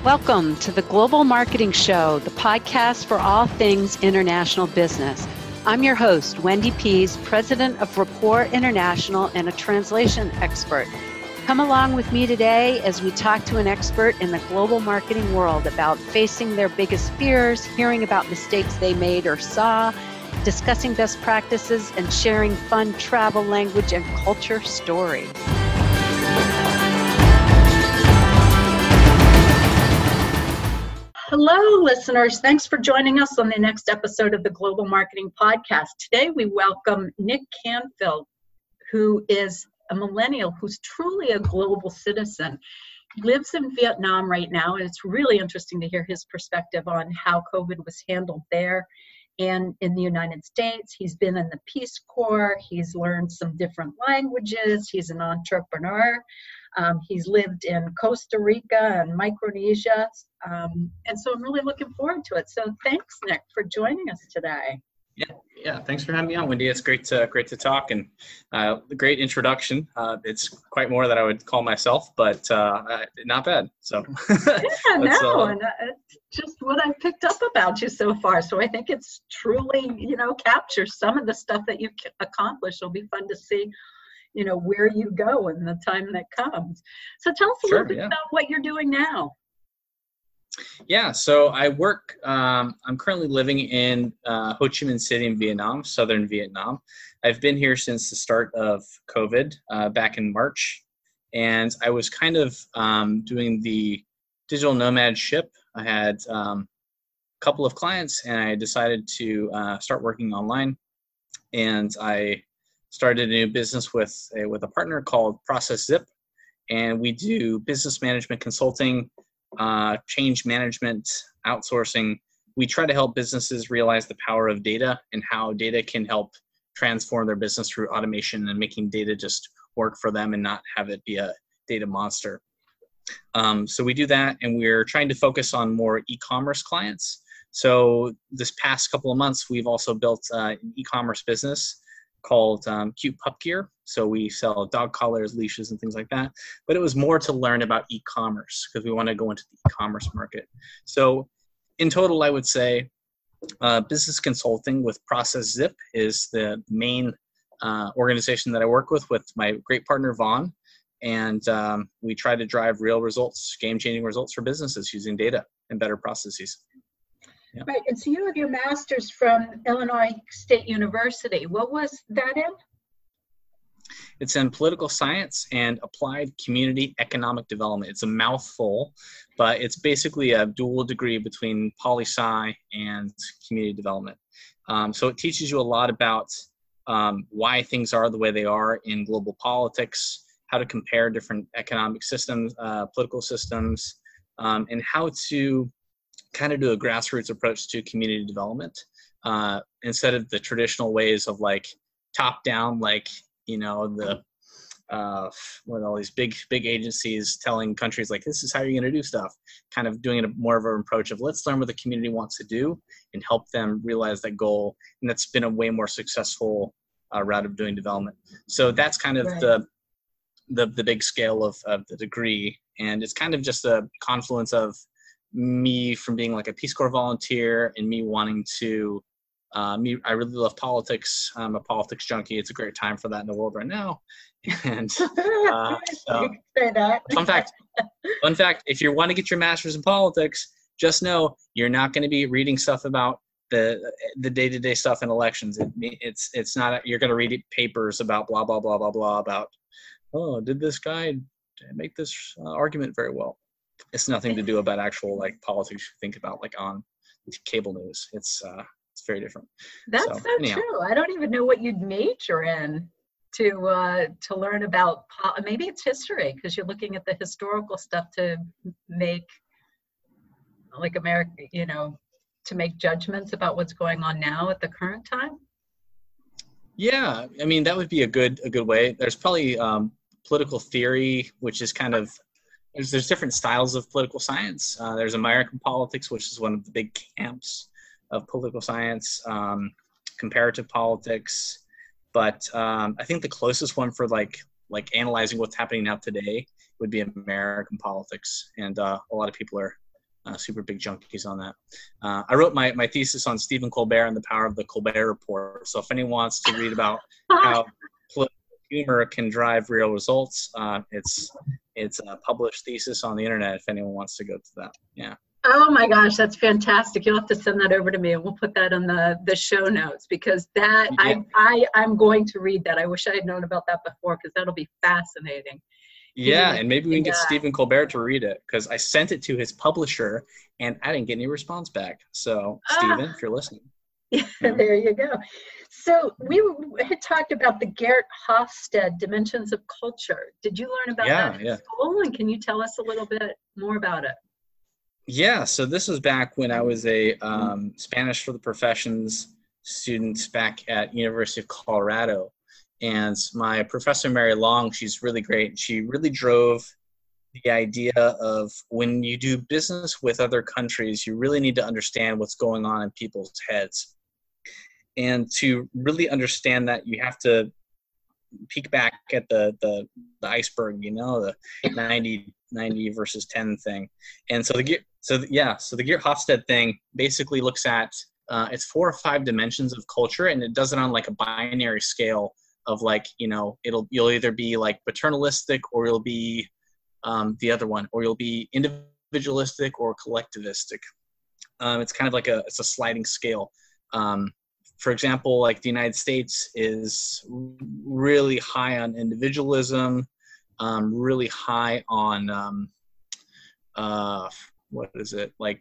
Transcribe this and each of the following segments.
Welcome to the Global Marketing Show, the podcast for all things international business. I'm your host, Wendy Pease, president of Rapport International and a translation expert. Come along with me today as we talk to an expert in the global marketing world about facing their biggest fears, hearing about mistakes they made or saw, discussing best practices, and sharing fun travel, language, and culture stories. Hello, listeners. Thanks for joining us on the next episode of the Global Marketing Podcast. Today, we welcome Nick Canfield, who is a millennial who's truly a global citizen. He lives in Vietnam right now, and it's really interesting to hear his perspective on how COVID was handled there and in the United States. He's been in the Peace Corps. He's learned some different languages. He's an entrepreneur. He's lived in Costa Rica and Micronesia. And so I'm really looking forward to it. So thanks, Nick, for joining us today. Yeah. Thanks for having me on, Wendy. It's great to talk, and great introduction. It's quite more than I would call myself, but not bad. So and just what I've picked up about you so far. So I think it's truly, captures some of the stuff that you've accomplished. It'll be fun to see, where you go in the time that comes. So tell us a little bit about what you're doing now. Yeah, so I work, I'm currently living in Ho Chi Minh City in Vietnam, southern Vietnam. I've been here since the start of COVID back in March, and I was kind of doing the digital nomad ship. I had a couple of clients, and I decided to start working online, and I started a new business with a partner called Process Zip, and we do business management consulting, change management, outsourcing. We try to help businesses realize the power of data and how data can help transform their business through automation and making data just work for them and not have it be a data monster. So we do that, and we're trying to focus on more e-commerce clients. So this past couple of months, we've also built an e-commerce business called Cute Pup Gear. So we sell dog collars, leashes, and things like that. But it was more to learn about e-commerce because we want to go into the e-commerce market. So in total, I would say business consulting with Process Zip is the main organization that I work with my great partner, Vaughn. And we try to drive real results, game-changing results for businesses using data and better processes. Yeah. Right, and so you have your master's from Illinois State University. What was that in? It's in political science and applied community economic development. It's a mouthful, but it's basically a dual degree between poli-sci and community development. So it teaches you a lot about why things are the way they are in global politics, how to compare different economic systems, political systems, and how to kind of do a grassroots approach to community development instead of the traditional ways of like top down, like, with all these big agencies telling countries like, this is how you're going to do stuff, kind of doing more of an approach of let's learn what the community wants to do and help them realize that goal. And that's been a way more successful route of doing development. So that's kind of the big scale of the degree. And it's kind of just a confluence of me from being like a Peace Corps volunteer and me wanting to, I really love politics. I'm a politics junkie. It's a great time for that in the world right now. And fun fact, if you want to get your master's in politics, just know you're not going to be reading stuff about the day-to-day stuff in elections. It's not, you're going to read papers about blah, blah, blah, blah, blah, about, did this guy make this argument very well? It's nothing to do about actual like politics you think about like on cable news. It's very different. That's so true. I don't even know what you'd major in to learn about. Maybe it's history because you're looking at the historical stuff to make like America, to make judgments about what's going on now at the current time. Yeah, I mean that would be a good way. There's probably political theory, which is kind of there's different styles of political science. There's American politics, which is one of the big camps of political science, comparative politics. But I think the closest one for like analyzing what's happening now today would be American politics. And a lot of people are super big junkies on that. I wrote my thesis on Stephen Colbert and the power of the Colbert Report. So if anyone wants to read about how political humor can drive real results, it's a published thesis on the internet if anyone wants to go to that. Yeah. Oh my gosh, that's fantastic. You'll have to send that over to me and we'll put that on the show notes, because that I'm going to read that. I wish I had known about that before, because that'll be fascinating. Yeah, and maybe we can get Stephen Colbert to read it, because I sent it to his publisher and I didn't get any response back. So Stephen, if you're listening. Yeah, there you go. So we had talked about the Geert Hofstede Dimensions of Culture. Did you learn about that in school? And can you tell us a little bit more about it? Yeah, so this was back when I was a Spanish for the Professions student back at University of Colorado. And my professor, Mary Long, she's really great. She really drove the idea of when you do business with other countries, you really need to understand what's going on in people's heads. And to really understand that, you have to peek back at the iceberg, the 90 versus 10 thing. And so the Geert Hofstede thing basically looks at it's 4 or 5 dimensions of culture, and it does it on like a binary scale of like, you'll either be like paternalistic, or you'll be the other one, or you'll be individualistic or collectivistic. It's kind of like it's a sliding scale. For example, like the United States is really high on individualism, really high on what is it, like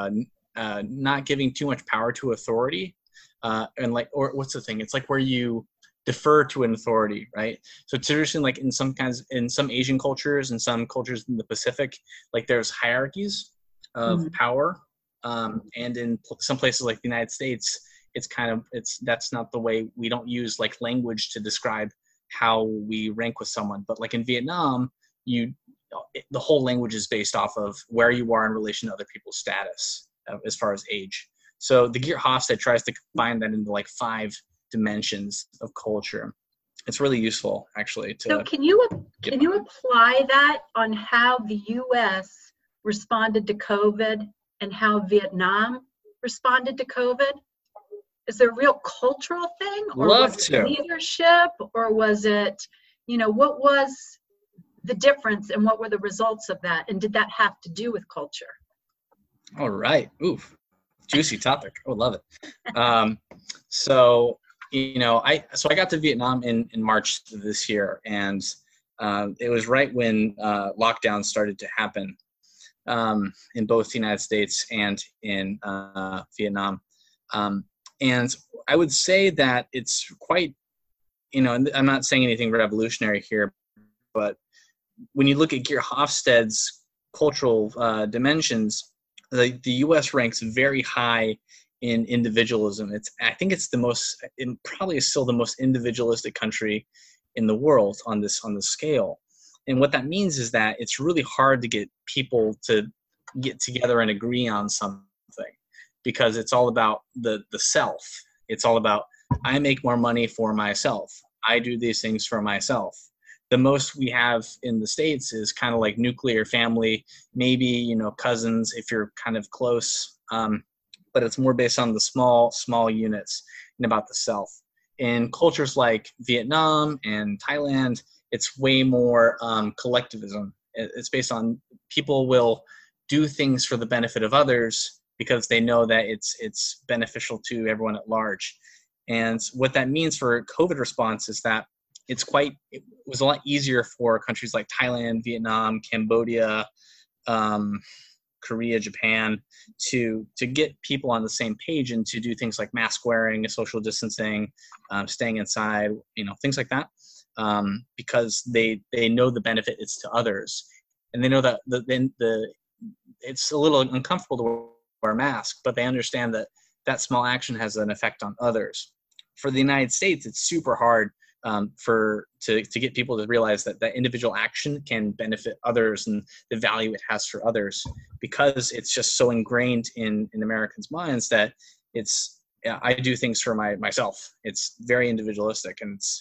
not giving too much power to authority, and like, or what's the thing? It's like where you defer to an authority, right? So traditionally, like in some Asian cultures and some cultures in the Pacific, like there's hierarchies of power, and in some places like the United States, that's not the way. We don't use like language to describe how we rank with someone. But like in Vietnam, the whole language is based off of where you are in relation to other people's status as far as age. So the Geert Hofstede tries to combine that into like 5 dimensions of culture. It's really useful, actually. So can you apply that on how the U.S. responded to COVID and how Vietnam responded to COVID? Is there a real cultural thing, or was it leadership, or was it, what was the difference and what were the results of that? And did that have to do with culture? All right. Oof. Juicy topic. Oh, love it. So I got to Vietnam in March of this year, and it was right when lockdown started to happen in both the United States and in Vietnam. And I would say that it's quite, and I'm not saying anything revolutionary here, but when you look at Geert Hofstede's cultural dimensions, the U.S. ranks very high in individualism. I think it probably is still the most individualistic country in the world on this scale. And what that means is that it's really hard to get people to get together and agree on something, because it's all about the self. It's all about, I make more money for myself. I do these things for myself. The most we have in the States is kind of like nuclear family, maybe, cousins if you're kind of close. But it's more based on the small units and about the self. In cultures like Vietnam and Thailand, it's way more collectivism. It's based on people will do things for the benefit of others because they know that it's beneficial to everyone at large. And what that means for COVID response is that it was a lot easier for countries like Thailand, Vietnam, Cambodia, Korea, Japan to get people on the same page and to do things like mask wearing, social distancing, staying inside, things like that, because they know the benefit it's to others, and they know that it's a little uncomfortable to wear a mask, but they understand that small action has an effect on others. For the United States, it's super hard to get people to realize that individual action can benefit others and the value it has for others, because it's just so ingrained in Americans' minds that I do things for myself. It's very individualistic, and it's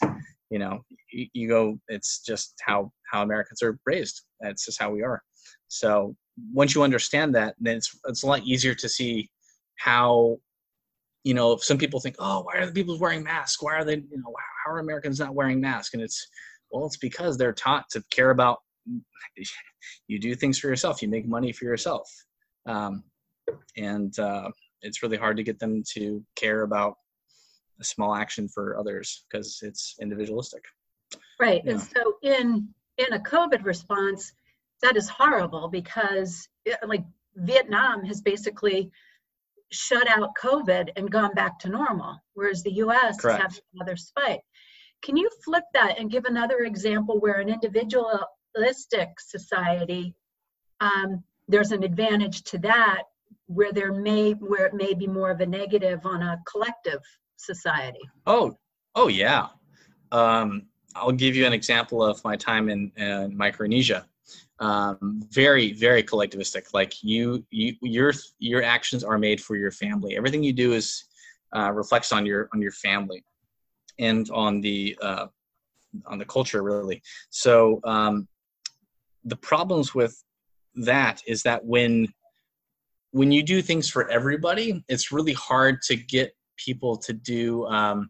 it's just how Americans are raised. That's just how we are. So once you understand that, then it's a lot easier to see how, if some people think, oh, why are the people wearing masks? Why are they, how are Americans not wearing masks? And it's because they're taught to care about, you do things for yourself, you make money for yourself. And it's really hard to get them to care about a small action for others because it's individualistic. Right. Yeah. And so in a COVID response, that is horrible because Vietnam has basically shut out COVID and gone back to normal, whereas the US Correct. is having another spike. Can you flip that and give another example where an individualistic society, there's an advantage to that, where it may be more of a negative on a collective society? Oh yeah. I'll give you an example of my time in Micronesia. Very, very collectivistic. Like your actions are made for your family. Everything you do is reflects on your family and on the culture, really. So the problems with that is that when you do things for everybody, it's really hard to get people to do.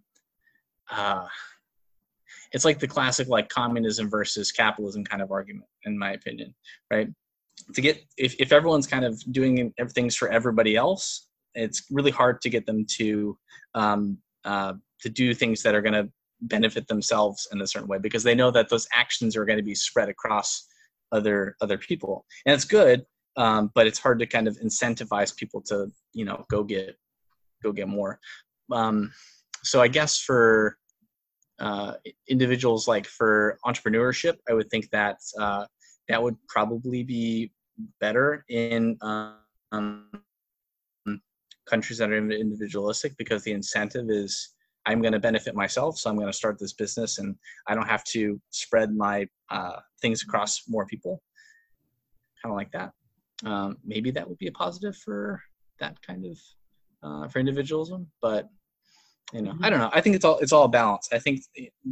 It's like the classic communism versus capitalism kind of argument, in my opinion, right? To get if everyone's kind of doing things for everybody else, it's really hard to get them to do things that are going to benefit themselves in a certain way, because they know that those actions are going to be spread across other people, and it's good, but it's hard to kind of incentivize people to go get more. So I guess for individuals, like for entrepreneurship, I would think that that would probably be better in countries that are individualistic, because the incentive is, I'm going to benefit myself, so I'm going to start this business and I don't have to spread my things across more people. Kind of like that. Maybe that would be a positive for that kind of for individualism, but I don't know. I think it's all balance. I think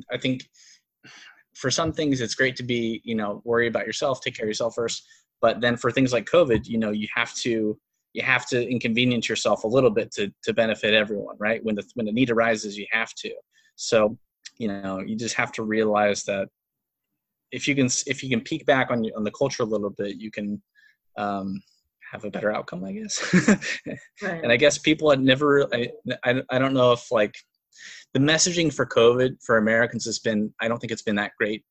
for some things it's great to be, worry about yourself, take care of yourself first. But then for things like COVID, you have to inconvenience yourself a little bit to benefit everyone, right? When the need arises, you have to. So, you just have to realize that if you can peek back on the culture a little bit, you can have a better outcome, I guess. Right. And I guess people had never, I don't know if the messaging for COVID for Americans has been, I don't think it's been that great.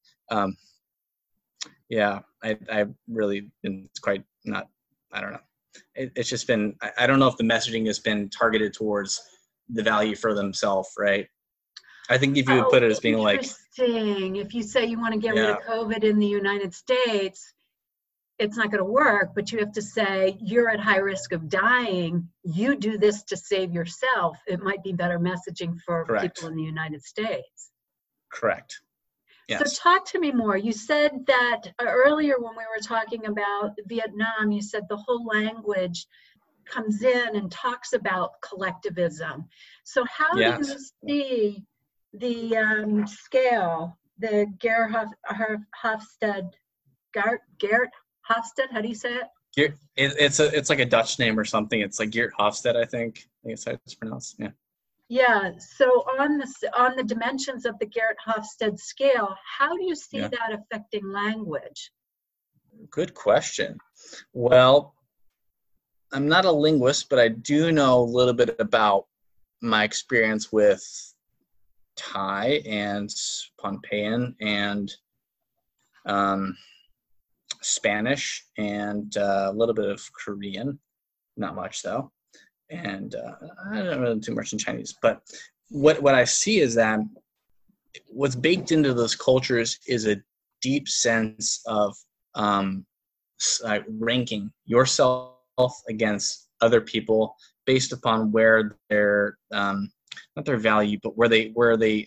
Yeah, I really been quite not, I don't know. It's just been, I don't know if the messaging has been targeted towards the value for themselves, right? I think if you would put it as being interesting. If you say you want to get rid of COVID in the United States, it's not going to work, but you have to say you're at high risk of dying. You do this to save yourself. It might be better messaging for Correct. People in the United States. Correct. Yes. So talk to me more. You said that earlier when we were talking about Vietnam, you said the whole language comes in and talks about collectivism. So how do you see the scale, the Geert Hofstede, how do you say it? It's like a Dutch name or something. It's like Geert Hofstede, I think that's how it's pronounced. Yeah. Yeah. So on the dimensions of the Geert Hofstede scale, how do you see that affecting language? Good question. Well, I'm not a linguist, but I do know a little bit about my experience with Thai and Pohnpeian and Spanish and a little bit of Korean, not much though, and I don't really do much in Chinese. But what I see is that what's baked into those cultures is a deep sense of ranking yourself against other people based upon where their not their value, but where they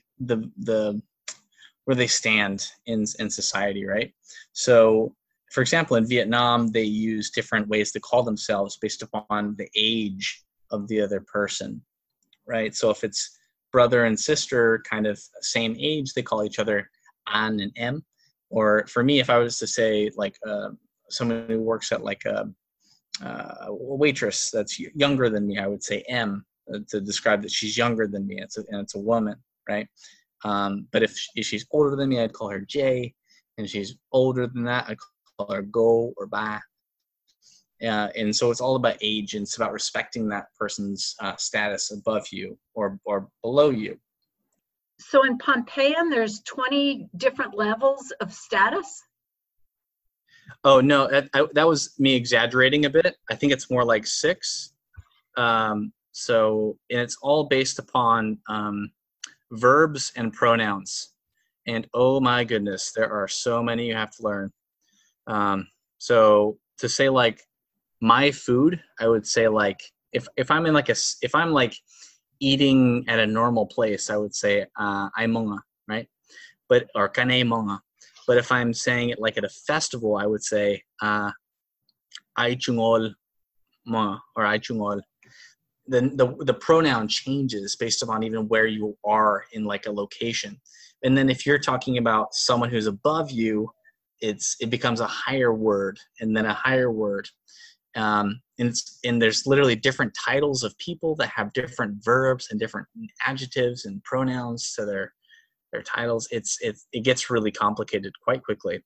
stand in society, right? So, for example, in Vietnam, they use different ways to call themselves based upon the age of the other person, right? So if it's brother and sister, kind of same age, they call each other An and Em. Or for me, if I was to say someone who works at like a waitress that's younger than me, I would say M, to describe that she's younger than me. And it's a woman, right? But if she's older than me, I'd call her J. And she's older than that, I'd call her Go or Ba. And so it's all about age, and it's about respecting that person's status above you or below you. So in Pohnpeian, there's 20 different levels of status? Oh, no, that was me exaggerating a bit. I think it's more like 6. And it's all based upon verbs and pronouns. And oh my goodness, there are so many you have to learn. So to say like my food, I would say like if I'm in like if I'm like eating at a normal place, I would say ay mga, right? Or kanay mga. But if I'm saying it like at a festival, I would say ay chungol mga or ay chungol. Then the pronoun changes based upon even where you are in like a location. And then if you're talking about someone who's above you, it becomes a higher word and then a higher word. And there's literally different titles of people that have different verbs and different adjectives and pronouns to their titles. It gets really complicated quite quickly.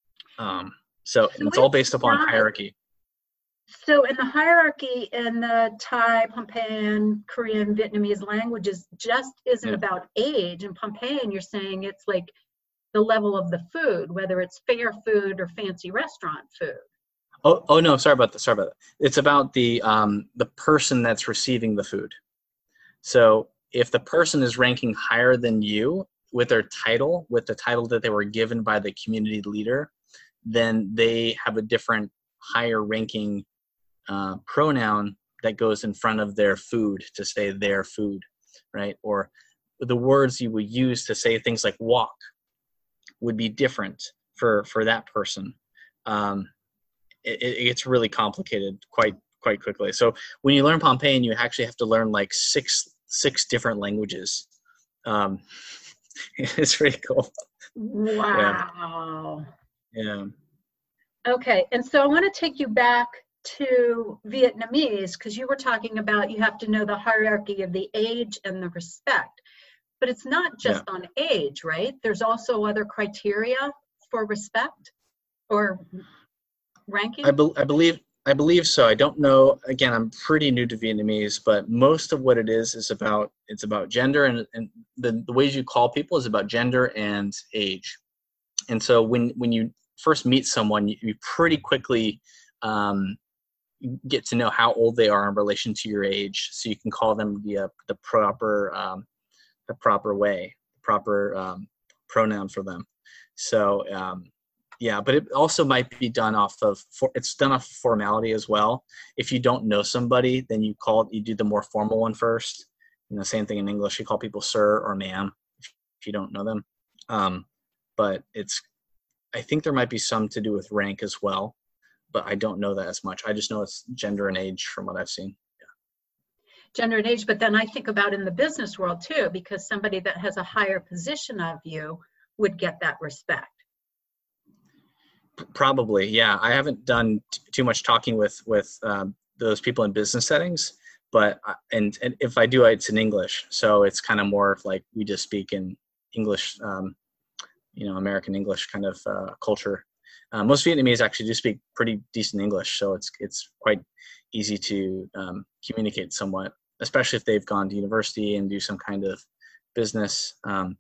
So it's all based upon hierarchy. So in the hierarchy in the Thai, Pohnpeian, Korean, Vietnamese languages just isn't about age. In Pohnpeian, you're saying it's like the level of the food, whether it's fair food or fancy restaurant food. Oh no, sorry about that. It's about the person that's receiving the food. So if the person is ranking higher than you with their title, with the title that they were given by the community leader, then they have a different higher ranking pronoun that goes in front of their food to say their food, right? Or the words you would use to say things like walk would be different for that person. It gets really complicated quite quickly. So when you learn Pohnpeian, you actually have to learn like six different languages. It's pretty cool. Wow. Yeah. Okay, and so I want to take you back to Vietnamese, because you were talking about you have to know the hierarchy of the age and the respect. But it's not just on age, right? There's also other criteria for respect or ranking? I believe so. I don't know. Again, I'm pretty new to Vietnamese, but most of what it is about gender, and the ways you call people is about gender and age. And so when you first meet someone, you pretty quickly get to know how old they are in relation to your age, so you can call them the proper way, the proper pronoun for them. So but it also might be done off formality as well. If you don't know somebody, then you do the more formal one first. Same thing in English. You call people sir or ma'am if you don't know them. But I think there might be some to do with rank as well, but I don't know that as much. I just know it's gender and age from what I've seen. Gender and age, but then I think about in the business world too, because somebody that has a higher position of you would get that respect. Probably, yeah. I haven't done too much talking with those people in business settings, but and if I do, it's in English, so it's kind of more of like we just speak in English, American English kind of culture. Most Vietnamese actually do speak pretty decent English, so it's quite easy to communicate somewhat, especially if they've gone to university and do some kind of business. But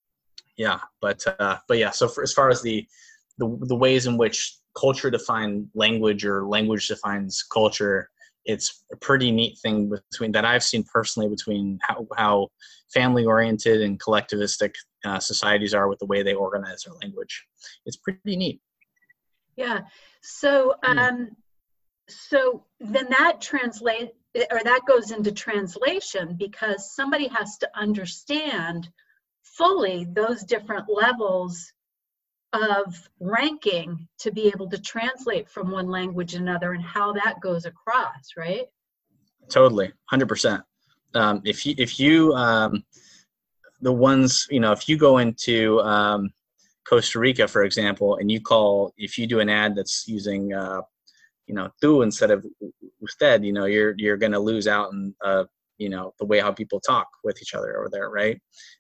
yeah. So as far as the ways in which culture defines language or language defines culture, it's a pretty neat thing that I've seen personally between how family-oriented and collectivistic societies are with the way they organize their language. It's pretty neat. Yeah. So so then that goes into translation, because somebody has to understand fully those different levels of ranking to be able to translate from one language to another and how that goes across, right? Totally, 100%. If you the ones, if you go into Costa Rica, for example, and if you do an ad that's using tú instead of usted, you're going to lose out on the way how people talk with each other over there, right?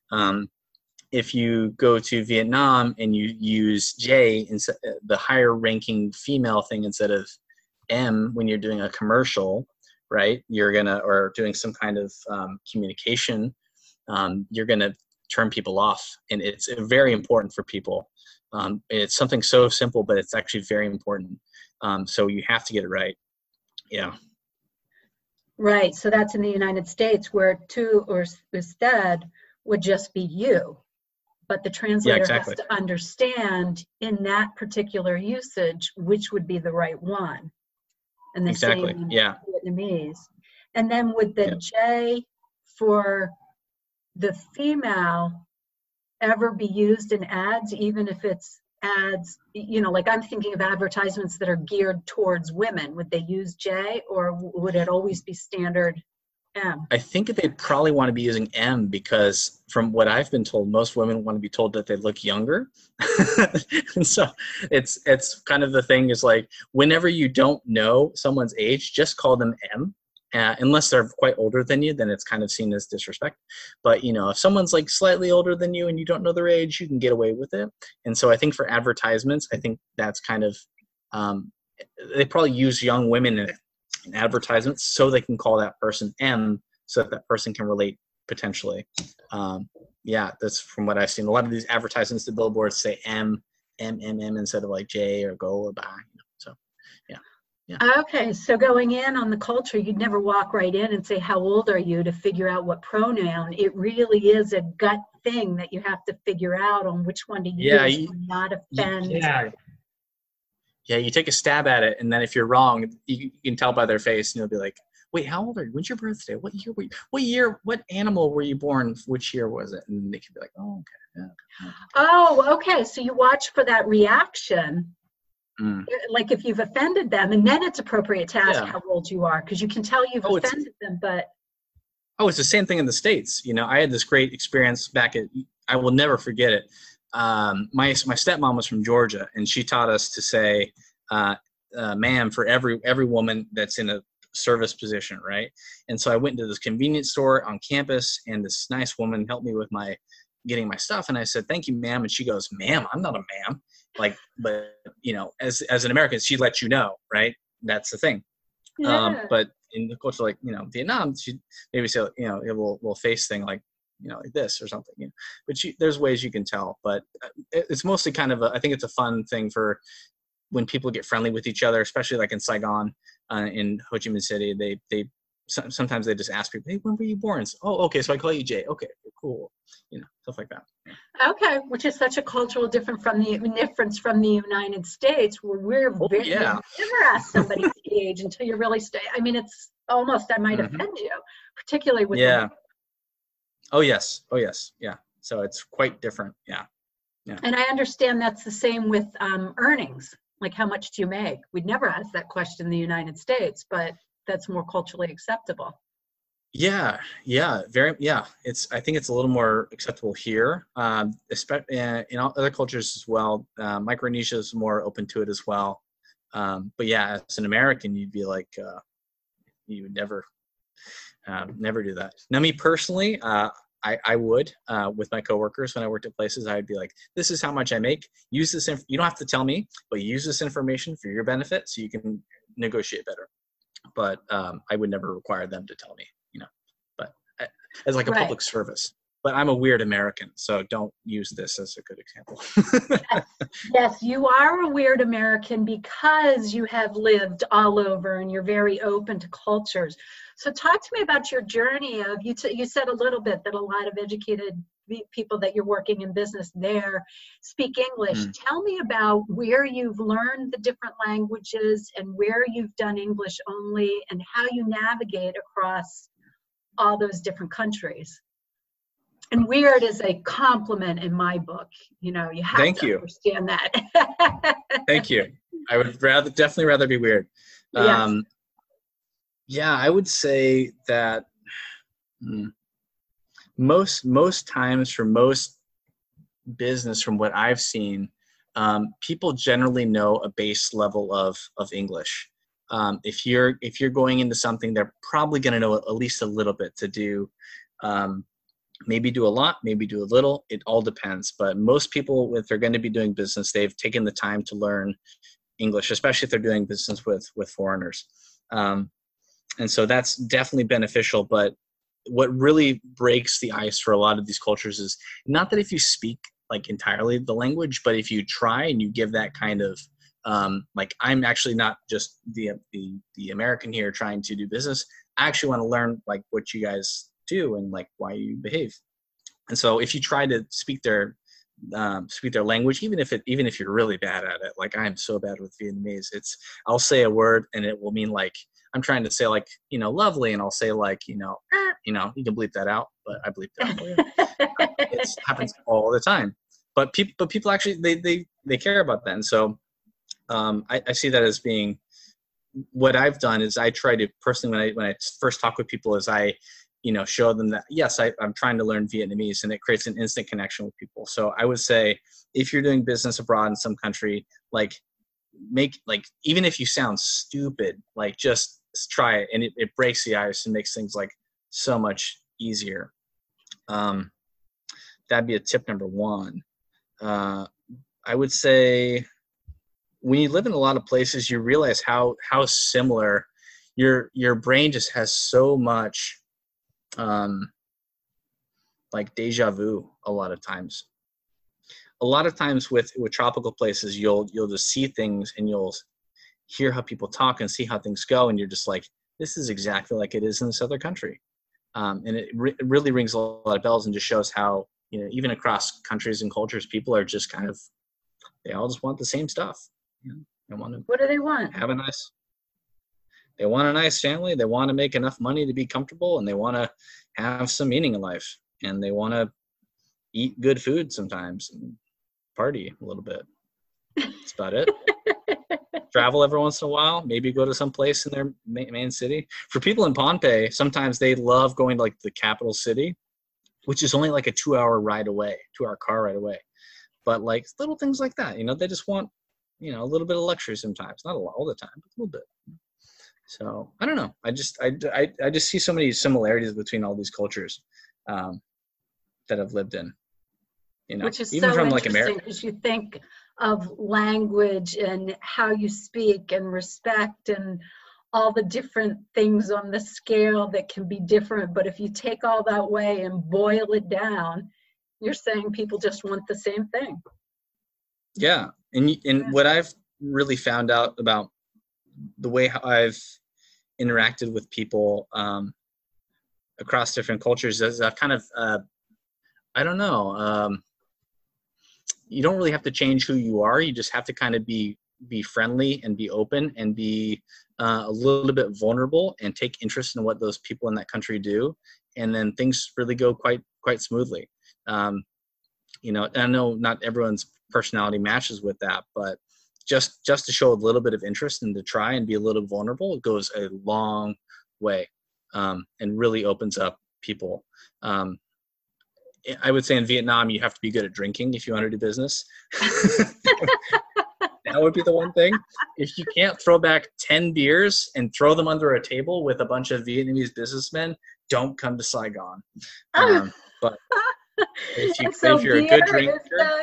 If you go to Vietnam and you use J, the higher ranking female thing, instead of M when you're doing a commercial, right? Or doing some kind of communication, you're gonna turn people off, and it's very important for people. It's something so simple, but it's actually very important. So you have to get it right. Yeah. Right. So that's in the United States, where to or usted would just be you. But the translator exactly. has to understand in that particular usage which would be the right one. And the exactly. same in Yeah. Vietnamese. And then would the J for the female ever be used in ads, even if it's ads, like I'm thinking of advertisements that are geared towards women? Would they use J, or would it always be standard M? I think they probably want to be using M, because from what I've been told, most women want to be told that they look younger. And so it's kind of the thing is like, whenever you don't know someone's age, just call them M. Unless they're quite older than you, then it's kind of seen as disrespect. But, if someone's like slightly older than you and you don't know their age, you can get away with it. And so I think for advertisements, I think that's kind of, they probably use young women in advertisements so they can call that person M, so that person can relate potentially. That's from what I've seen. A lot of these advertisements, the billboards say M instead of like J or go or bye. So yeah. Okay, so going in on the culture, you'd never walk right in and say, how old are you, to figure out what pronoun. It really is a gut thing that you have to figure out on which one to use and not offend. Yeah, you take a stab at it, and then if you're wrong, you can tell by their face, and you'll be like, wait, how old are you? When's your birthday? What year were you? What animal were you born? Which year was it? And they can be like, oh, okay. Yeah. Oh, okay. So you watch for that reaction. Like if you've offended them, and then it's appropriate to ask how old you are, because you can tell you've offended them, but. Oh, it's the same thing in the States. I had this great experience I will never forget it. My stepmom was from Georgia, and she taught us to say, ma'am, for every woman that's in a service position, right? And so I went to this convenience store on campus, and this nice woman helped me with getting my stuff, and I said, thank you, ma'am. And she goes, ma'am, I'm not a ma'am. But as an American, she lets you know, right? That's the thing. Yeah. But in the culture like Vietnam, she maybe say a little face thing like like this or something. But there's ways you can tell. But it's mostly kind of I think it's a fun thing for when people get friendly with each other, especially like in Saigon, in Ho Chi Minh City. They sometimes they just ask people, hey, when were you born? So, oh, okay, so I call you Jay. Okay, cool. Stuff like that. Yeah. Okay, which is such a cultural difference from the United States, where we're very, you never ask somebody's age until you really stay. I mean, it's almost, I might offend you, particularly with Oh yes. Yeah. So it's quite different. Yeah. And I understand that's the same with earnings. Like, how much do you make? We'd never ask that question in the United States, but that's more culturally acceptable. Yeah. I think it's a little more acceptable here, especially in other cultures as well. Micronesia is more open to it as well. But yeah, as an American, you'd be like, you would never do that. Now, me personally, I would with my coworkers when I worked at places, I'd be like, this is how much I make. Use this. You don't have to tell me, but use this information for your benefit so you can negotiate better. But I would never require them to tell me, but as like a public service. But I'm a weird American, so don't use this as a good example. Yes, you are a weird American because you have lived all over and you're very open to cultures. So talk to me about your journey of, you said a little bit that a lot of educated people that you're working in business there speak English. Tell me about where you've learned the different languages and where you've done English only and how you navigate across all those different countries. And weird is a compliment in my book. You have to understand that. Thank you. I would definitely rather be weird. Yes. Yeah, I would say that most times for most business, from what I've seen, people generally know a base level of English. If you're going into something, they're probably going to know at least a little bit to do. Maybe do a lot, maybe do a little. It all depends. But most people, if they're going to be doing business, they've taken the time to learn English, especially if they're doing business with foreigners. And so that's definitely beneficial. But what really breaks the ice for a lot of these cultures is not that if you speak like entirely the language, but if you try and you give that kind of like, I'm actually not just the American here trying to do business. I actually want to learn like what you guys do and like why you behave. And so if you try to speak their language, even if you're really bad at it, like I'm so bad with Vietnamese, I'll say a word and it will mean like, I'm trying to say like, lovely, and I'll say like, you can bleep that out, but I bleeped it out for you. It happens all the time. But people actually, they care about that. And so I see that as being, what I've done is I try to personally, when I first talk with people, is I show them that, yes, I'm trying to learn Vietnamese, and it creates an instant connection with people. So I would say, if you're doing business abroad in some country, even if you sound stupid, like just try it, and it breaks the ice and makes things like so much easier. That'd be a tip number one. I would say, when you live in a lot of places, you realize how similar your brain just has so much like deja vu. A lot of times with tropical places, you'll just see things and you'll hear how people talk and see how things go, and you're just like, this is exactly like it is in this other country. And it really rings a lot of bells, and just shows how, even across countries and cultures, people are just kind of, they all just want the same stuff. They want to, what do they want? They want a nice family. They want to make enough money to be comfortable, and they want to have some meaning in life, and they want to eat good food sometimes and party a little bit. That's about it. Travel every once in a while, maybe go to some place in their main city. For people in Pohnpei, sometimes they love going to like the capital city, which is only like a 2-hour car ride away. But like little things like that, they just want, a little bit of luxury sometimes, not a lot all the time, but a little bit. So I don't know. I just see so many similarities between all these cultures that I've lived in. Which is even so from interesting, like America. because you think of language and how you speak and respect and all the different things on the scale that can be different. But if you take all that away and boil it down, you're saying people just want the same thing. Yeah. And what I've really found out about the way how I've interacted with people across different cultures is I've kind of, I don't know, you don't really have to change who you are. You just have to kind of be friendly and be open and be a little bit vulnerable and take interest in what those people in that country do. And then things really go quite smoothly. I know not everyone's personality matches with that, but just to show a little bit of interest and to try and be a little vulnerable, it goes a long way and really opens up people. I would say in Vietnam, you have to be good at drinking if you want to do business. That would be the one thing. If you can't throw back 10 beers and throw them under a table with a bunch of Vietnamese businessmen, don't come to Saigon. But if you're a good drinker,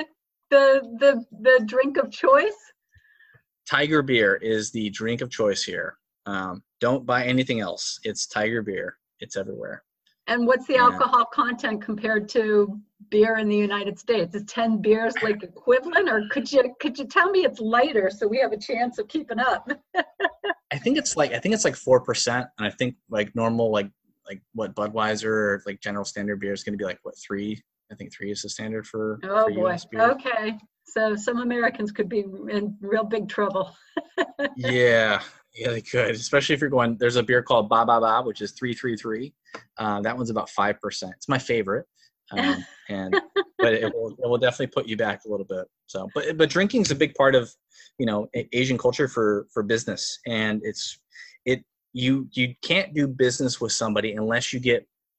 the drink of choice. Tiger beer is the drink of choice here. Don't buy anything else. It's Tiger beer. It's everywhere. And what's the alcohol content compared to beer in the United States? Is 10 beers like equivalent, or could you tell me it's lighter so we have a chance of keeping up? I think it's like 4%, and I think like normal like what Budweiser or like General Standard beer is going to be like what 3. I think 3 is the standard for. Oh for boy. US beer. Okay. So some Americans could be in real big trouble. Yeah, they could, especially if you're going. There's a beer called Ba Ba Ba, which is 333. That one's about 5%. It's my favorite, but it will definitely put you back a little bit. So, but drinking is a big part of Asian culture for business, and you can't do business with somebody unless you get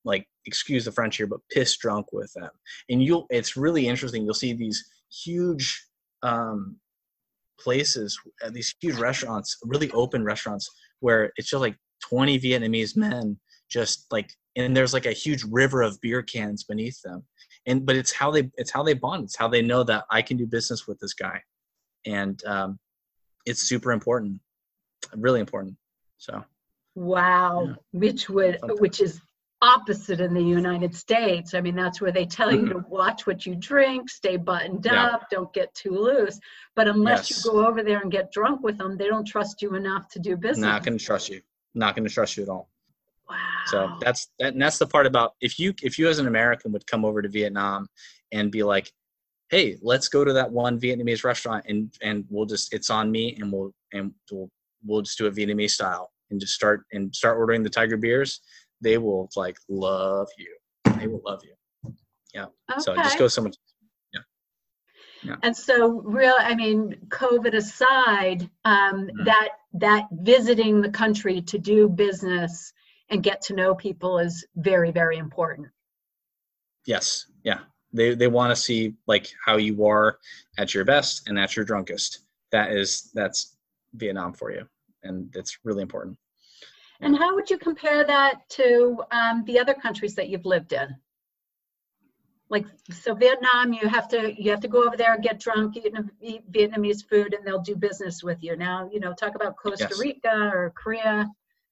like, excuse the French here, but piss drunk with them. And it's really interesting. You'll see these huge places, these huge restaurants, really open restaurants, where it's just like 20 Vietnamese men, just like, and there's like a huge river of beer cans beneath them. But it's how they bond. It's how they know that I can do business with this guy. And it's super important, really important. So. Wow. Yeah. Which is opposite in the United States. I mean, that's where they tell you to watch what you drink, stay buttoned up, don't get too loose. But unless you go over there and get drunk with them, they don't trust you enough to do business. Not going to trust you. Not going to trust you at all. Wow. So that's the part about, if you as an American would come over to Vietnam and be like, hey, let's go to that one Vietnamese restaurant and we'll just, it's on me, and we'll just do it Vietnamese style and just start ordering the Tiger beers. They will like love you. They will love you. Yeah. Okay. So just go so much. Yeah. And so COVID aside, that visiting the country to do business and get to know people is very, very important. Yes. Yeah. They want to see like how you are at your best and at your drunkest. That's Vietnam for you. And it's really important. And how would you compare that to the other countries that you've lived in? Like, so Vietnam, you have to go over there and get drunk, eat Vietnamese food, and they'll do business with you. Now, talk about Costa Rica or Korea.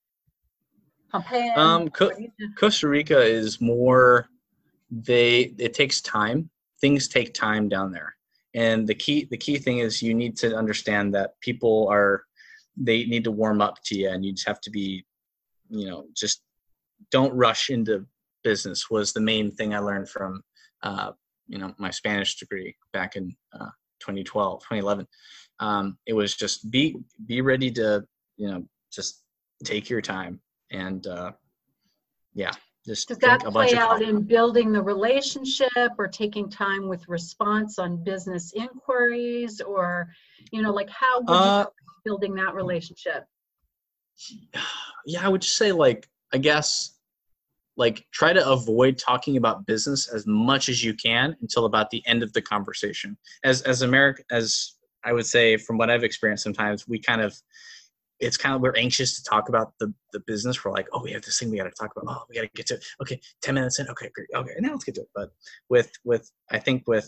Costa Rica is more, it takes time. Things take time down there. And the key thing is you need to understand that they need to warm up to you, and you just have to be, just don't rush into business was the main thing I learned from, my Spanish degree back in 2011. It was just be ready to, just take your time and, just does that play out in building the relationship or taking time with response on business inquiries, or, like how would you go building that relationship? Yeah, I would just say I guess try to avoid talking about business as much as you can until about the end of the conversation. As I would say, from what I've experienced, sometimes we're anxious to talk about the business. We're like, oh, we have this thing we got to talk about. Oh, we got to get to it. Okay, 10 minutes in. Okay, great. Okay, now let's get to it. But I think with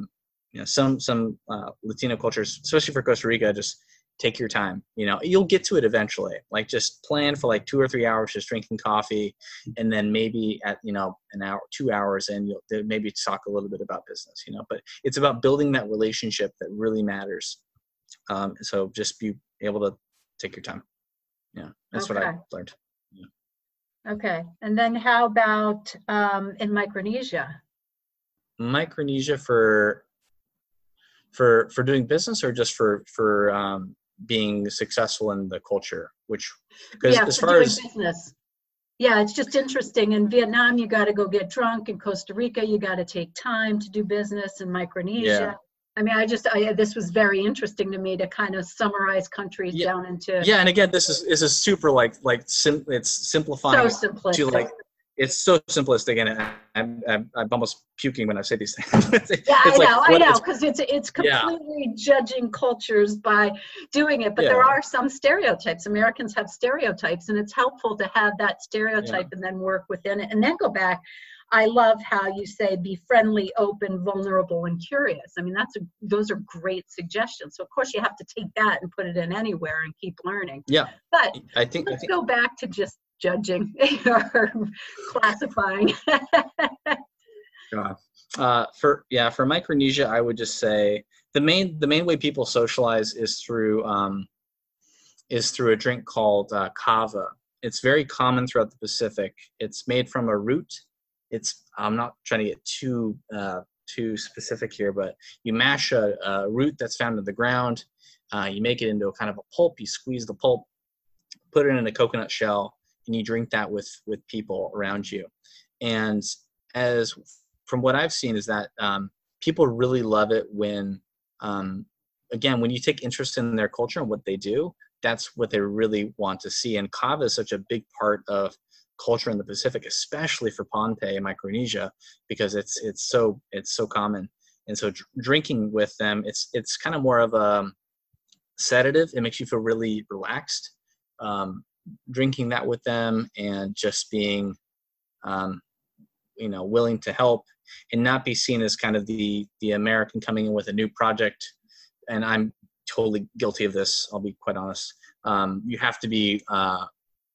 some Latino cultures, especially for Costa Rica, just take your time. You'll get to it eventually. Like, just plan for 2 or 3 hours just drinking coffee, and then maybe at an hour, 2 hours in, you'll maybe talk a little bit about business. But it's about building that relationship that really matters. So just be able to take your time. Yeah, that's what I learned. Yeah. Okay, and then how about in Micronesia? Micronesia for doing business, or just for being successful in the culture? Because as far as business. Yeah, it's just interesting. In Vietnam, you got to go get drunk. In Costa Rica, you got to take time to do business. In Micronesia, this was very interesting to me to kind of summarize countries down into. Yeah, and again, this is super it's simplifying. So simplistic. It's so simplistic, and I'm almost puking when I say these things. Yeah, I know, because it's completely judging cultures by doing it. But there are some stereotypes. Americans have stereotypes, and it's helpful to have that stereotype and then work within it, and then go back. I love how you say be friendly, open, vulnerable, and curious. I mean, those are great suggestions. So of course you have to take that and put it in anywhere and keep learning. Yeah. But let's go back to just judging or classifying. For Micronesia, I would just say the main way people socialize is through a drink called kava. It's very common throughout the Pacific. It's made from a root. I'm not trying to get too specific here, but you mash a root that's found in the ground. You make it into a kind of a pulp. You squeeze the pulp, put it in a coconut shell, and you drink that with people around you. And from what I've seen is that people really love it when you take interest in their culture and what they do. That's what they really want to see. And kava is such a big part of culture in the Pacific, especially for Pohnpei and Micronesia, because it's so common. And so drinking with them, it's kind of more of a sedative. It makes you feel really relaxed. Drinking that with them and just being, willing to help and not be seen as kind of the American coming in with a new project. And I'm totally guilty of this. I'll be quite honest. You have to be, a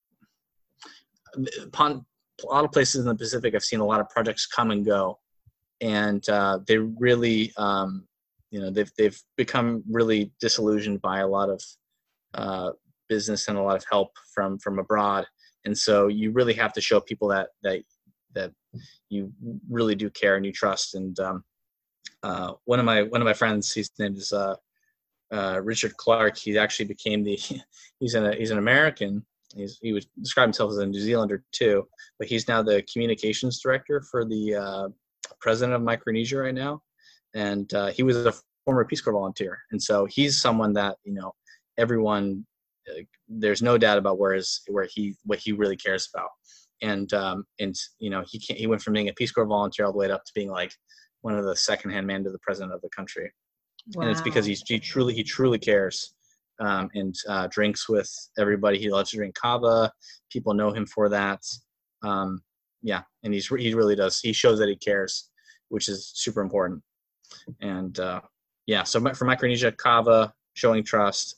lot of places in the Pacific, I've seen a lot of projects come and go, and they really, they've become really disillusioned by a lot of business and a lot of help from abroad. And so you really have to show people that you really do care and you trust. And one of my friends, his name is Richard Clark. He actually became he's an American. He would describe himself as a New Zealander too, but he's now the communications director for the president of Micronesia right now. And he was a former Peace Corps volunteer. And so he's someone that, everyone, there's no doubt about what he really cares about. And he went from being a Peace Corps volunteer all the way up to being like one of the second-hand man to the president of the country. Wow. And it's because he truly cares, and drinks with everybody. He loves to drink kava. People know him for that. And he really does. He shows that he cares, which is super important. And so for Micronesia, kava, showing trust.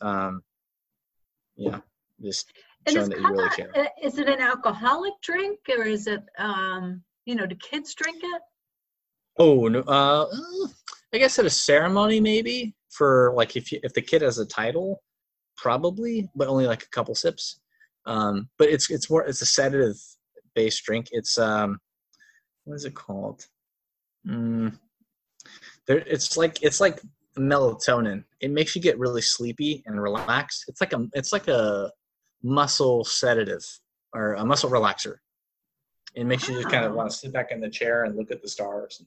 Just showing that you really care. Is it an alcoholic drink, or is it, do kids drink it? Oh, no, I guess at a ceremony, maybe, for like if the kid has a title, probably, but only like a couple sips. But it's a sedative based drink. It's what is it called? It's like melatonin. It makes you get really sleepy and relaxed. It's like a muscle sedative or a muscle relaxer. It makes you just kind of want to sit back in the chair and look at the stars,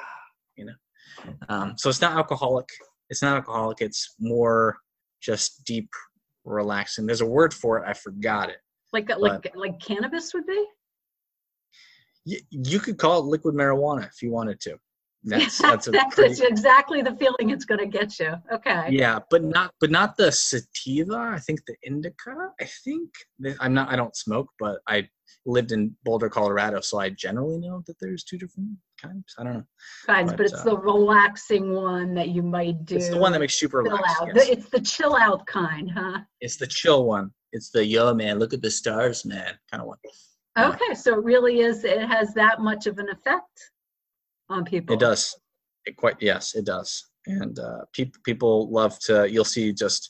and, so it's not alcoholic. It's more just deep relaxing. There's a word for it. I forgot it. Like cannabis would be? You could call it liquid marijuana if you wanted to. That's exactly the feeling it's going to get you. Okay. Yeah, but not the sativa. I think the indica. I don't smoke, but I lived in Boulder, Colorado, so I generally know that there's two different kinds. I don't know. But it's the relaxing one that you might do. It's the one that makes you super relaxed. Yes. It's the chill out kind, huh? It's the chill one. It's the yo man, look at the stars, man, kind of one. Okay, so it really is. It has that much of an effect on people. It does. Yes, it does. And people love to. You'll see just,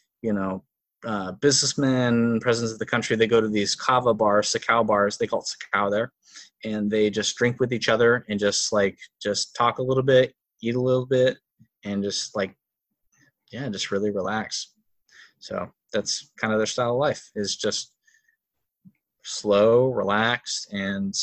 businessmen, presidents of the country. They go to these kava bars, sakau bars. They call it sakau there, and they just drink with each other and just talk a little bit, eat a little bit, and just really relax. So that's kind of their style of life, is just slow, relaxed, and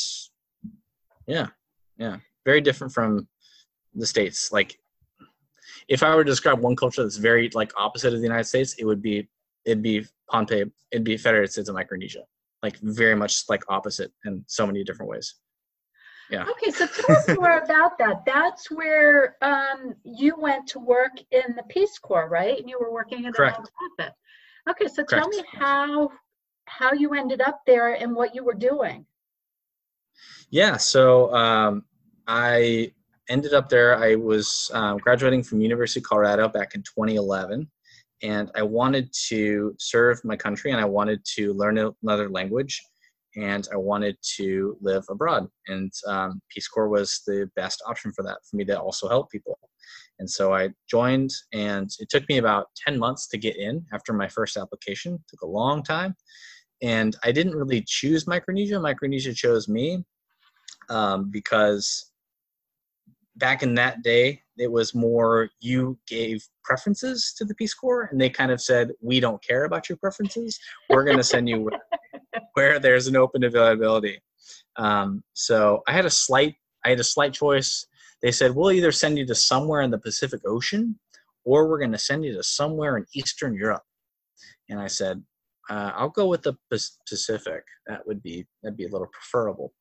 very different from the States. Like, if I were to describe one culture that's very opposite of the United States, it'd be Pohnpei. It'd be Federated States of Micronesia. Like, very much opposite in so many different ways. Yeah. Okay, so tell us more about that. That's where you went to work in the Peace Corps, right? And you were working at a nonprofit. Okay, so tell me how you ended up there and what you were doing. Yeah, so I ended up there. I was graduating from University of Colorado back in 2011, and I wanted to serve my country, and I wanted to learn another language, and I wanted to live abroad. And Peace Corps was the best option for that, for me to also help people. And so I joined, and it took me about 10 months to get in after my first application. It took a long time. And I didn't really choose Micronesia. Micronesia chose me because back in that day, it was more you gave preferences to the Peace Corps, and they kind of said, we don't care about your preferences. We're going to send you where there's an open availability. So I had a slight choice. They said, we'll either send you to somewhere in the Pacific Ocean, or we're going to send you to somewhere in Eastern Europe. And I said, I'll go with the Pacific. That'd be a little preferable.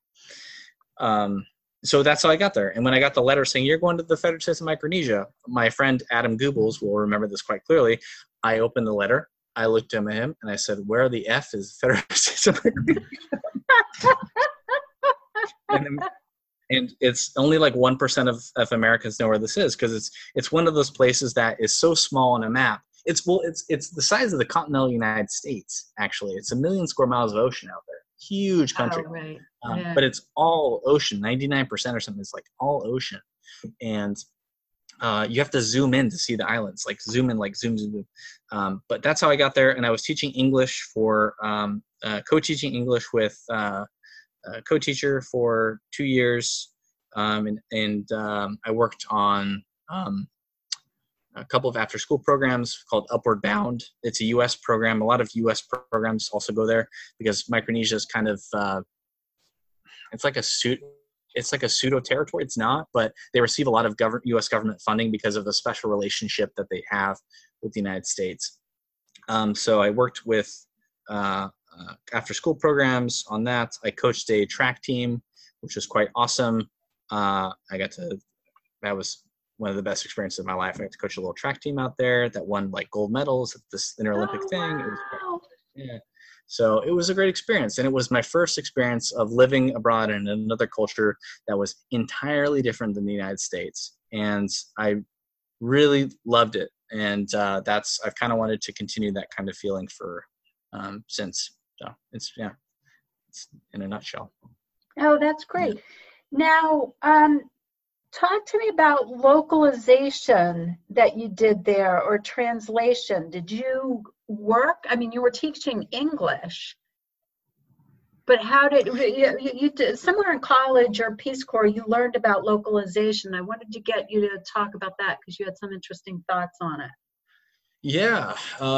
So that's how I got there. And when I got the letter saying, you're going to the Federal States of Micronesia, my friend Adam Goebbels will remember this quite clearly. I opened the letter, I looked at him, and I said, where the F is the Federal States of Micronesia? and it's only like 1% of Americans know where this is, because it's one of those places that is so small on a map. It's the size of the continental United States, actually. It's 1 million square miles of ocean out there. Huge country. Oh, right. But it's all ocean, 99% or something. It's like all ocean. And you have to zoom in to see the islands, like zoom in, like zoom. But that's how I got there. And I was teaching English for, co-teaching English with a co-teacher for 2 years. And I worked on a couple of after-school programs called Upward Bound. It's a U.S. program. A lot of U.S. programs also go there because Micronesia is kind of it's like a pseudo territory. It's not, but they receive a lot of U.S. government funding because of the special relationship that they have with the United States. So I worked with after-school programs on that. I coached a track team, which was quite awesome. That was one of the best experiences of my life. I got to coach a little track team out there that won like gold medals at this Inter-Olympic thing. Wow. So it was a great experience. And it was my first experience of living abroad in another culture that was entirely different than the United States. And I really loved it. And I've kind of wanted to continue that kind of feeling for since. So it's in a nutshell. Oh, that's great. Now, talk to me about localization that you did there, or translation. Did you work? I mean, you were teaching English, but how did you did, somewhere in college or Peace Corps, you learned about localization. I wanted to get you to talk about that because you had some interesting thoughts on it. Yeah.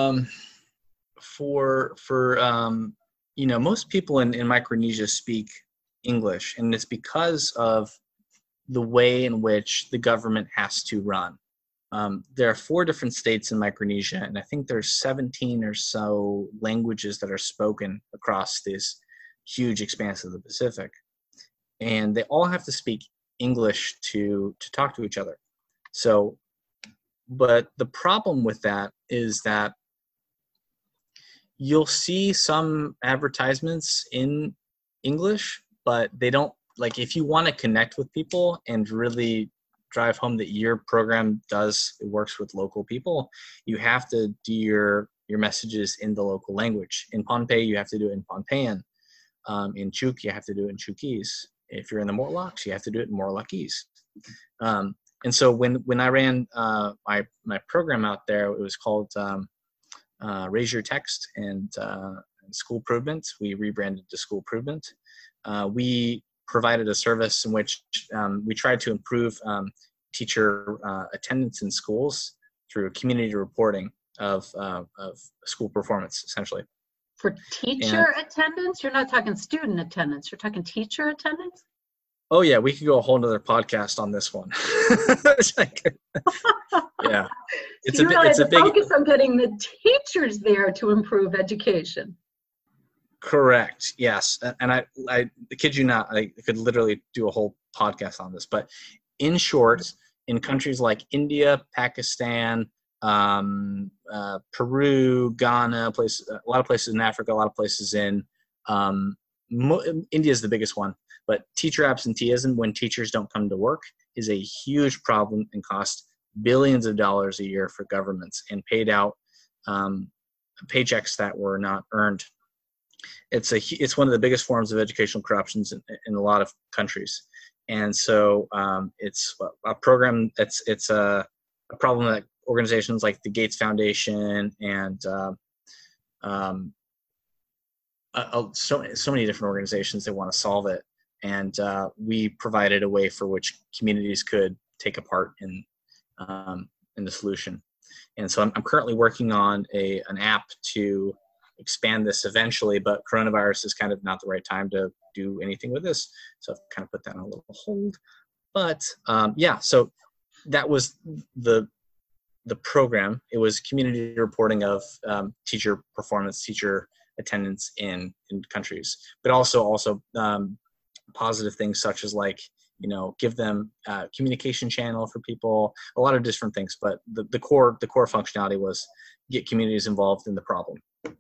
For most people in Micronesia speak English, and it's because of the way in which the government has to run. There are 4 different states in Micronesia, and I think there's 17 or so languages that are spoken across this huge expanse of the Pacific. And they all have to speak English to talk to each other. So, but the problem with that is that you'll see some advertisements in English, but they don't, like, if you want to connect with people and really drive home that your program works with local people, you have to do your messages in the local language. In Pohnpei, you have to do it in Pohnpeian. In Chuuk, you have to do it in Chuukese. If you're in the Morlocks, you have to do it in Morlockese. And so when I ran my program out there, it was called Raise Your Text and School Improvement. We rebranded to School Improvement. We provided a service in which we tried to improve teacher attendance in schools through community reporting of school performance, essentially. For teacher attendance? You're not talking student attendance. You're talking teacher attendance? Oh, yeah. We could go a whole nother podcast on this one. Yeah. It's a big focus on getting the teachers there to improve education. Correct. Yes. And I kid you not, I could literally do a whole podcast on this. But in short, in countries like India, Pakistan, Peru, Ghana, a lot of places in Africa, a lot of places in India is the biggest one. But teacher absenteeism, when teachers don't come to work, is a huge problem and costs billions of dollars a year for governments and paid out paychecks that were not earned. It's one of the biggest forms of educational corruptions in a lot of countries, and so it's a program it's a problem that organizations like the Gates Foundation and so many different organizations that want to solve it, and we provided a way for which communities could take a part in the solution. And so I'm currently working on an app to expand this eventually, but coronavirus is kind of not the right time to do anything with this, so I've kind of put that on a little hold. But so that was the program. It was community reporting of teacher performance, teacher attendance in countries, but also positive things such as like, give them a communication channel for people, a lot of different things. But the core functionality was get communities involved in the problem.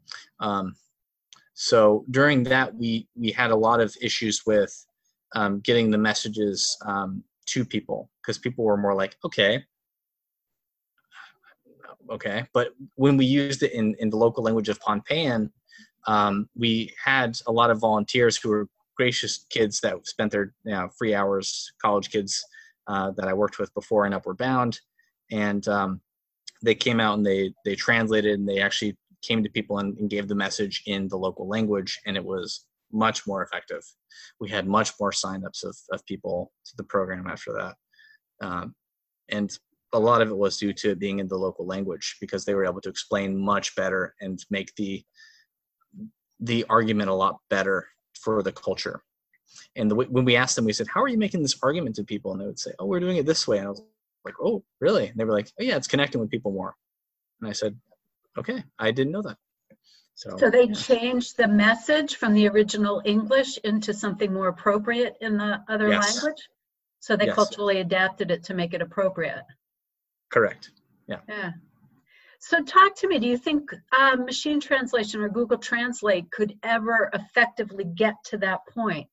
So during that, we had a lot of issues with getting the messages to people, because people were more like, okay. But when we used it in the local language of Pohnpeian, we had a lot of volunteers who were gracious kids that spent their free hours, college kids that I worked with before in Upward Bound. And they came out and they translated, and they actually came to people and gave the message in the local language, and it was much more effective. We had much more signups of people to the program after that. And a lot of it was due to it being in the local language, because they were able to explain much better and make the argument a lot better for the culture. And when we asked them, we said, how are you making this argument to people? And they would say, oh, we're doing it this way. And I was like, oh, really? And they were like, oh yeah, it's connecting with people more. And I said, okay, I didn't know that. So they changed the message from the original English into something more appropriate in the other language? So they culturally adapted it to make it appropriate. Correct. Yeah. Yeah. So talk to me, do you think machine translation or Google Translate could ever effectively get to that point?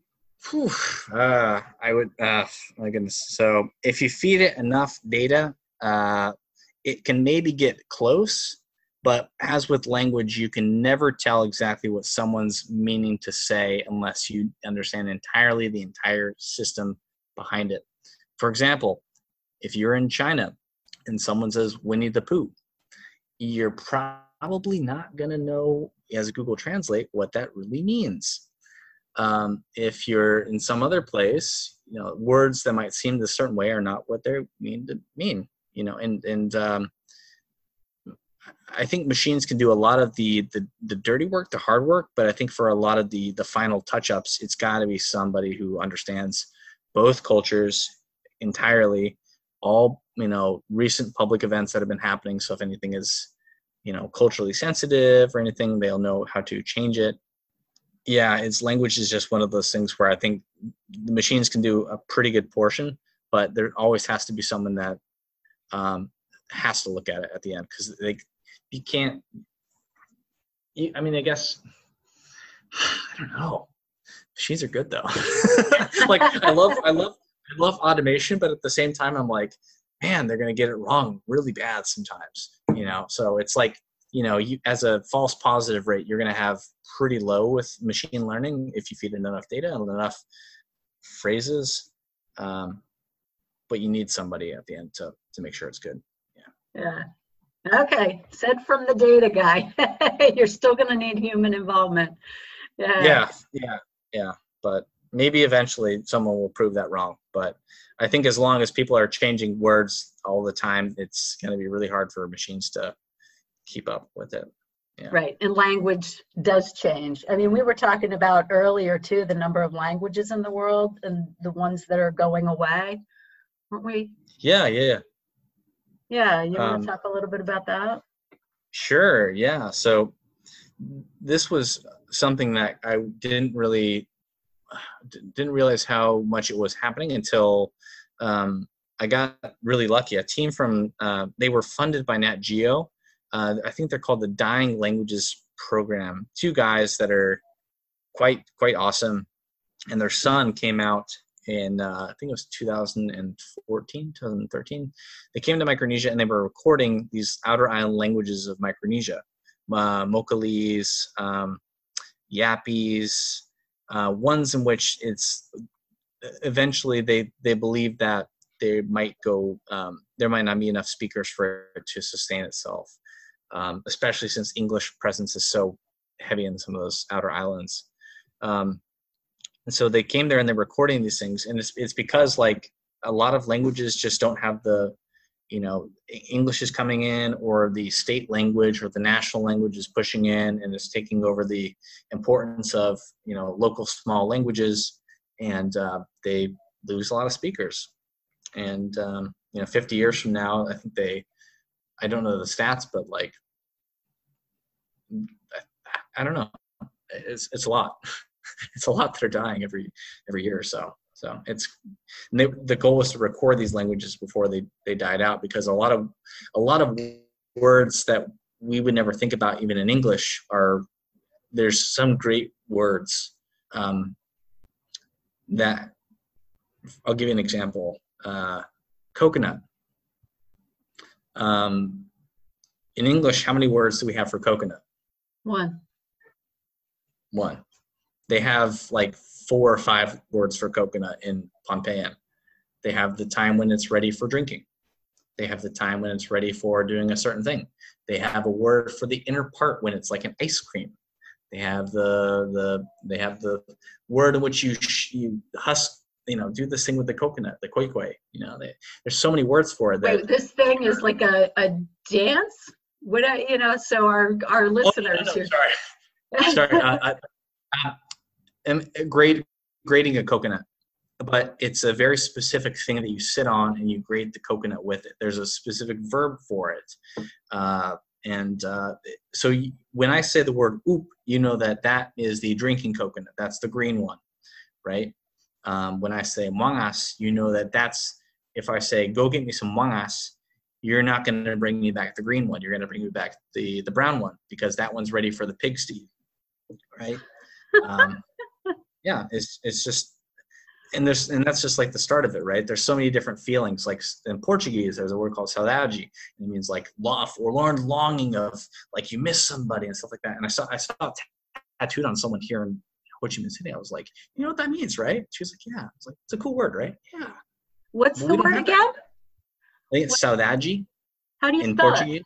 I would, my goodness. So if you feed it enough data, it can maybe get close, but as with language, you can never tell exactly what someone's meaning to say unless you understand entirely the entire system behind it. For example, if you're in China and someone says Winnie the Pooh, you're probably not going to know as Google Translate what that really means. If you're in some other place, words that might seem a certain way are not what they mean to mean, and I think machines can do a lot of the dirty work, the hard work, but I think for a lot of the final touch-ups, it's got to be somebody who understands both cultures entirely, all, recent public events that have been happening. So if anything is, culturally sensitive or anything, they'll know how to change it. Yeah, language is just one of those things where I think the machines can do a pretty good portion, but there always has to be someone that has to look at it at the end, because you can't. I guess, I don't know. Machines are good though. Like I love automation, but at the same time, I'm like, man, they're gonna get it wrong really bad sometimes. So it's like, you as a false positive rate, you're gonna have pretty low with machine learning if you feed it enough data and enough phrases. But you need somebody at the end to make sure it's good. Yeah. Okay. Said from the data guy. You're still gonna need human involvement. Yeah. But maybe eventually someone will prove that wrong. But I think as long as people are changing words all the time, it's going to be really hard for machines to keep up with it. Yeah. Right. And language does change. We were talking about earlier too, the number of languages in the world and the ones that are going away, weren't we? Yeah. Yeah. You want to talk a little bit about that? Sure. Yeah. So this was something that I didn't realize how much it was happening until I got really lucky. A team from they were funded by Nat Geo. I think they're called the Dying Languages Program. Two guys that are quite awesome, and their son came out in I think it was 2013. They came to Micronesia and they were recording these outer island languages of Micronesia, Mocalese, Yapese. Ones in which it's eventually they believe that they might go there might not be enough speakers for it to sustain itself, especially since English presence is so heavy in some of those outer islands. And so they came there and they're recording these things, and it's because like a lot of languages just don't have the English is coming in, or the state language or the national language is pushing in and is taking over the importance of, local small languages, and they lose a lot of speakers. And, 50 years from now, I think I don't know the stats, but like I don't know. It's a lot. It's a lot that are dying every year or so. So the goal was to record these languages before they died out, because a lot of words that we would never think about even in English there's some great words that I'll give you an example. Coconut. In English, how many words do we have for coconut? One. They have like 4 or 5 words for coconut in Pohnpeian. They have the time when it's ready for drinking. They have the time when it's ready for doing a certain thing. They have a word for the inner part when it's like an ice cream. They have the word in which you husk, do this thing with the coconut, the koi koi. There's so many words for it. Wait, this thing is like a dance? So our listeners here. Sorry. I'm grating a coconut, but it's a very specific thing that you sit on and you grate the coconut with it. There's a specific verb for it. So when I say the word oop, you know that is the drinking coconut. That's the green one, right? When I say mangas, you know that's, if I say, go get me some mangas, you're not going to bring me back the green one. You're going to bring me back the brown one, because that one's ready for the pigs to eat, right? Yeah, it's just, and that's just like the start of it, right? There's so many different feelings. Like in Portuguese, there's a word called saudade. It means like forlorn longing of, like, you miss somebody and stuff like that. And I saw it tattooed on someone here in Ho Chi Minh City. I was like, you know what that means, right? She was like, yeah. I was like, it's a cool word, right? Yeah. What's the word again? I think it's saudade. How do you in spell Portuguese?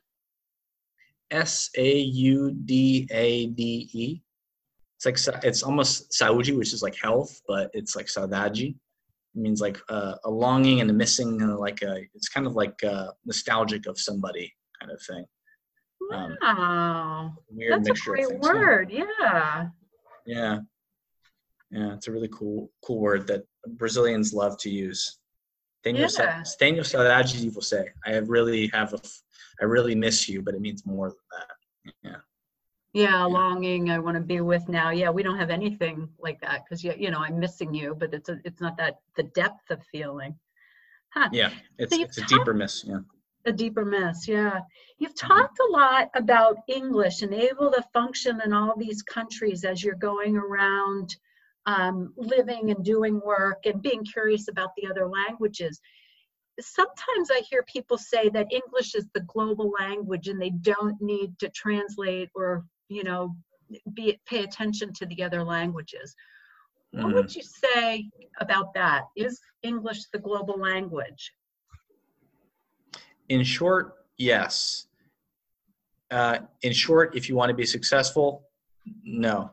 Saudade. It's almost saúde, which is like health, but it's like saudade. It means like a longing and a missing, and it's kind of like nostalgic of somebody kind of thing. Wow, weird that's mixture a great of things. word. Yeah, it's a really cool word that Brazilians love to use. Tenho saudade de você. I really miss you, but it means more than that. Yeah, longing, I want to be with now. Yeah, we don't have anything like that, because I'm missing you, but it's not that the depth of feeling. Huh. Yeah, it's a deeper miss. Yeah. A deeper miss, yeah. You've talked a lot about English and able to function in all these countries as you're going around, living and doing work and being curious about the other languages. Sometimes I hear people say that English is the global language and they don't need to translate or pay attention to the other languages. What would you say about that? Is English the global language? In short, yes. In short, if you want to be successful, no.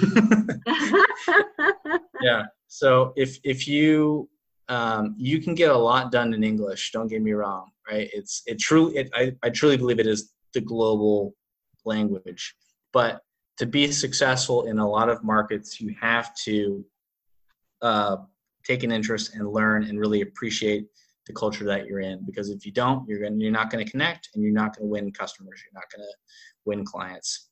Yeah. So if you you can get a lot done in English, don't get me wrong, right? I truly believe it is the global language. But to be successful in a lot of markets, you have to take an interest and learn and really appreciate the culture that you're in. Because if you don't, you're not going to connect, and you're not going to win customers. You're not going to win clients.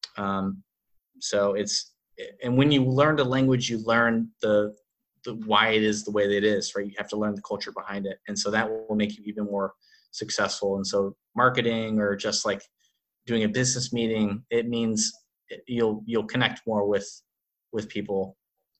And when you learn the language, you learn the why it is the way that it is, right? You have to learn the culture behind it, and so that will make you even more successful. And so marketing, or just like doing a business meeting, it means you'll connect more with people.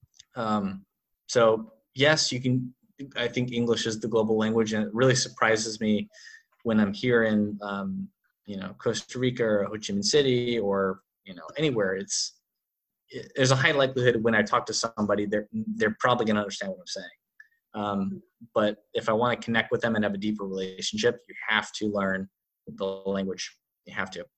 So yes, you can. I think English is the global language, and it really surprises me when I'm here in Costa Rica or Ho Chi Minh City, or anywhere. There's a high likelihood when I talk to somebody, they're probably going to understand what I'm saying. But if I want to connect with them and have a deeper relationship, you have to learn the language. You have to.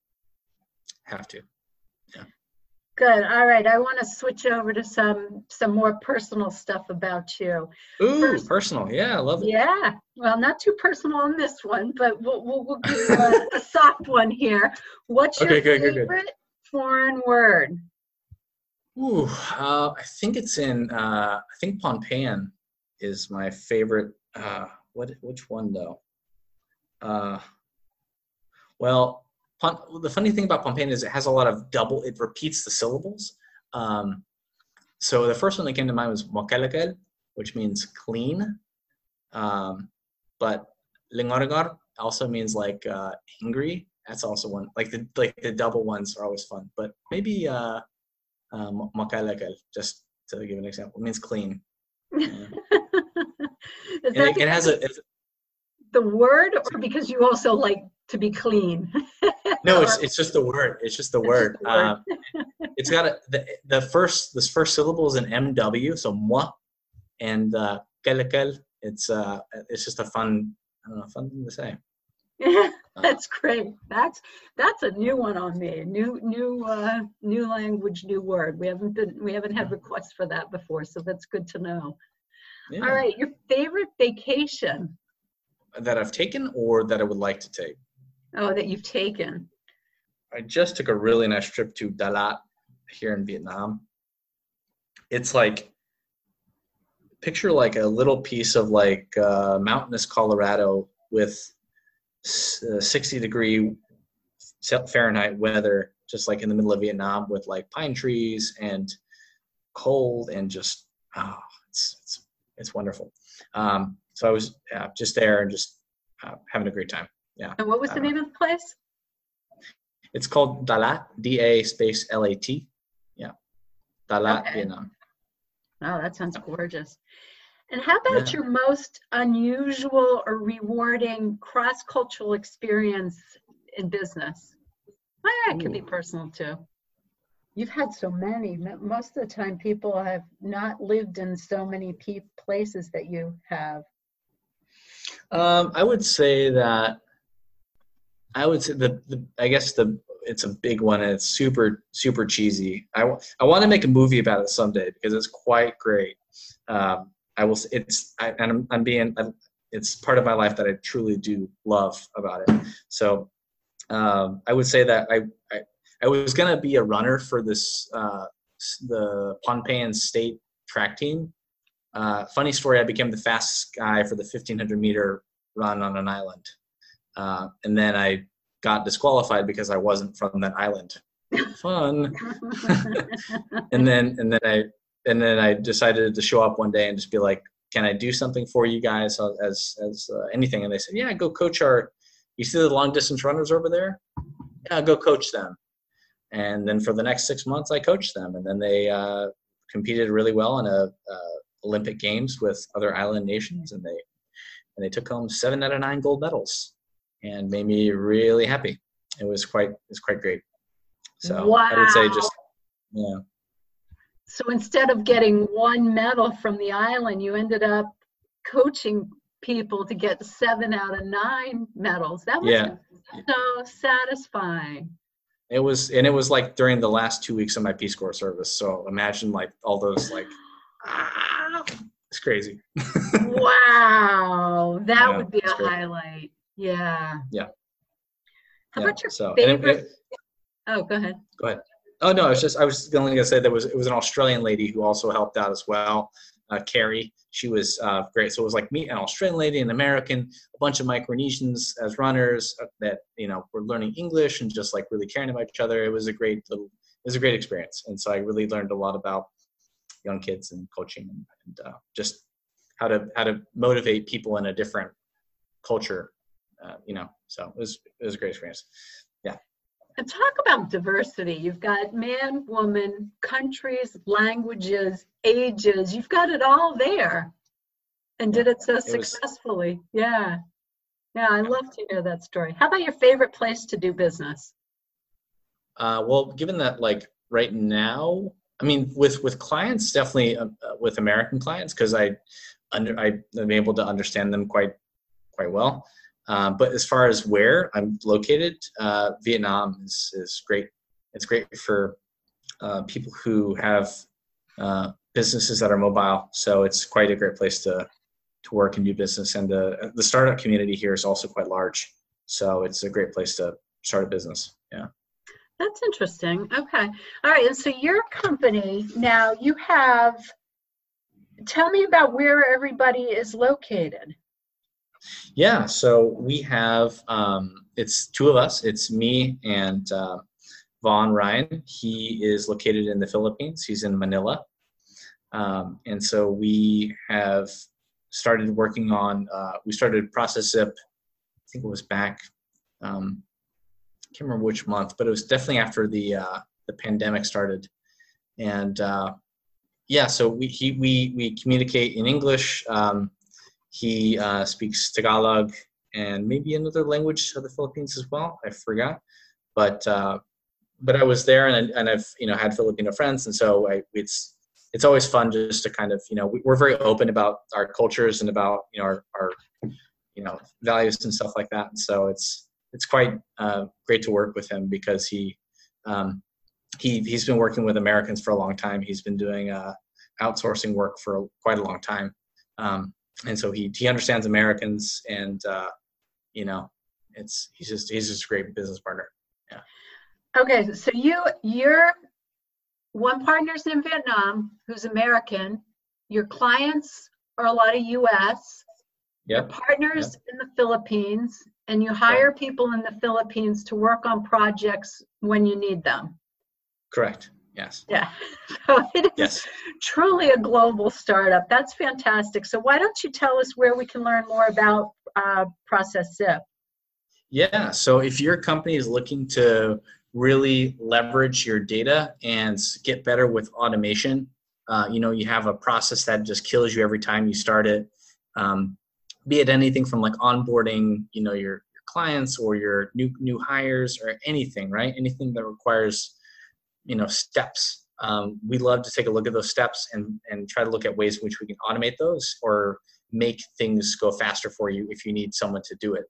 Yeah. Good. All right. I want to switch over to some more personal stuff about you. Ooh, personal. Yeah, I love it. Yeah. Well, not too personal on this one, but we'll give you a soft one here. What's your favorite foreign word? Ooh, I think it's I think Pohnpeian is my favorite. Which one though? Well, the funny thing about Phnom Penh is it has a lot of it repeats the syllables. So the first one that came to mind was Mokelekal, which means clean. But Lingorigar also means like angry. That's also one. Like the double ones are always fun. But maybe Mokelekal, just to give an example, it means clean. Yeah. Is that it has the word, or because you also like to be clean? No, it's just the word. It's just the word. It's got this first syllable is an MW, so moi, and kelekal. It's just a fun thing to say. That's great. That's a new one on me. New language, new word. We haven't had requests for that before, so that's good to know. Yeah. All right, your favorite vacation that I've taken or that I would like to take? Oh, that you've taken. I just took a really nice trip to Dalat here in Vietnam. It's like, picture like a little piece of like mountainous Colorado with 60-degree Fahrenheit weather, just like in the middle of Vietnam with like pine trees and cold and just, it's wonderful. So I was just there and just having a great time. Yeah. And what was the name of the place? It's called Dalat, DA_LAT. Yeah. Dalat, okay. Vietnam. Oh, that sounds gorgeous. And how about your most unusual or rewarding cross-cultural experience in business? Well, it could be personal too. You've had so many. Most of the time, people have not lived in so many places that you have. I would say it's a big one, and it's super, super cheesy. I want to make a movie about it someday because it's quite great. It's part of my life that I truly do love about it. So I would say that I was gonna be a runner for this the Phnom Penh State track team. Funny story, I became the fastest guy for the 1,500 meter run on an island, and then I got disqualified because I wasn't from that island. Fun. and then I decided to show up one day and just be like, can I do something for you guys as anything? And they said, yeah, go coach you see the long distance runners over there? Yeah, go coach them. And then for the next 6 months, I coached them, and then they competed really well in Olympic Games with other island nations, and they took home 7 out of 9 gold medals, and made me really happy. It was quite great. So wow. I would say just yeah. So instead of getting 1 medal from the island, you ended up coaching people to get 7 out of 9 medals. That was so satisfying. It was like during the last 2 weeks of my Peace Corps service. So imagine like all those like, it's crazy. Wow, that would be a highlight. Yeah. Yeah. How about your favorite? Oh, go ahead. Go ahead. Oh no, I was going to say it was an Australian lady who also helped out as well. Carrie, she was great. So it was like me, an Australian lady, an American, a bunch of Micronesians as runners that were learning English and just like really caring about each other. It was a great experience, and so I really learned a lot about young kids and coaching and just how to motivate people in a different culture. So it was a great experience. Yeah. And talk about diversity. You've got man, woman, countries, languages, ages. You've got it all there, and did it so successfully. Yeah. I love to hear that story. How about your favorite place to do business? Well, given that like right now, I mean, with clients, definitely with American clients, because I'm able to understand them quite well. But as far as where I'm located, Vietnam is great. It's great for people who have businesses that are mobile. So it's quite a great place to work and do business. And the startup community here is also quite large. So it's a great place to start a business. Yeah. That's interesting. Okay. All right. And so your company now, tell me about where everybody is located. Yeah, so we have, it's two of us. It's me and Vaughn Ryan. He is located in the Philippines. He's in Manila. And so we have started working on, we started Process Zip, I think it was back, I can't remember which month, but it was definitely after the pandemic started. And yeah, so we communicate in English. He speaks Tagalog and maybe another language of the Philippines as well. I forgot, but I was there, and I've had Filipino friends, and so it's always fun just to kind of we're very open about our cultures and about our values and stuff like that. And so it's quite great to work with him because he's been working with Americans for a long time. He's been doing outsourcing work for quite a long time. And so he understands Americans, and he's just a great business partner. Yeah. Okay, so you're one partner's in Vietnam who's American. Your clients are a lot of U.S. Yep. Your partners in the Philippines, and you hire people in the Philippines to work on projects when you need them. Correct. Yes. Yeah. So it is truly a global startup. That's fantastic. So why don't you tell us where we can learn more about Process Zip? Yeah. So if your company is looking to really leverage your data and get better with automation, you have a process that just kills you every time you start it, be it anything from like onboarding, your clients or your new hires or anything, right? Anything that requires steps. We love to take a look at those steps and try to look at ways in which we can automate those or make things go faster for you if you need someone to do it.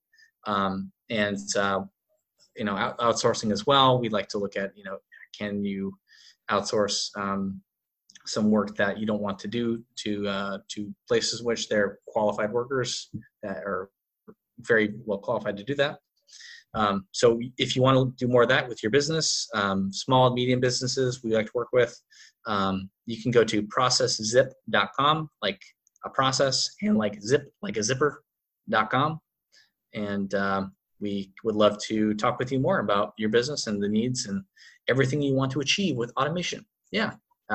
Outsourcing as well. We'd like to look at, can you outsource some work that you don't want to do to places which they're qualified workers that are very well qualified to do that. So if you want to do more of that with your business, small and medium businesses we like to work with, you can go to processzip.com, like a process, and like zip, like a zipper.com. And we would love to talk with you more about your business and the needs and everything you want to achieve with automation. Yeah.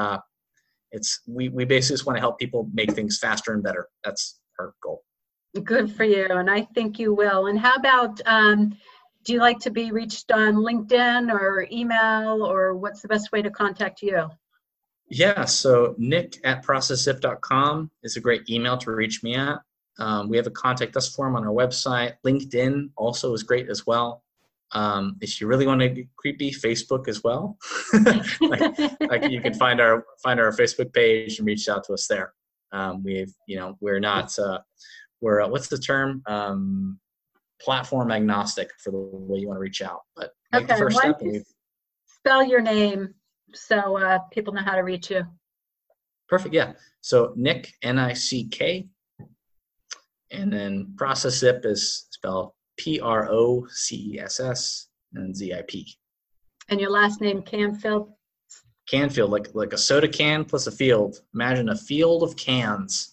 We basically just want to help people make things faster and better. That's our goal. Good for you. And I think you will. And how about, do you like to be reached on LinkedIn or email, or what's the best way to contact you? Yeah, so nick@processzip.com is a great email to reach me at. We have a contact us form on our website. LinkedIn also is great as well. If you really want to get creepy, Facebook as well. like you can find our Facebook page and reach out to us there. We're not, we're what's the term? Platform agnostic for the way you want to reach out, but make the first step. Spell your name so people know how to reach you. Perfect. Yeah. So Nick, Nick, and then Process Zip is spelled PROCESS and ZIP. And your last name, Canfield? Canfield, like a soda can plus a field. Imagine a field of cans.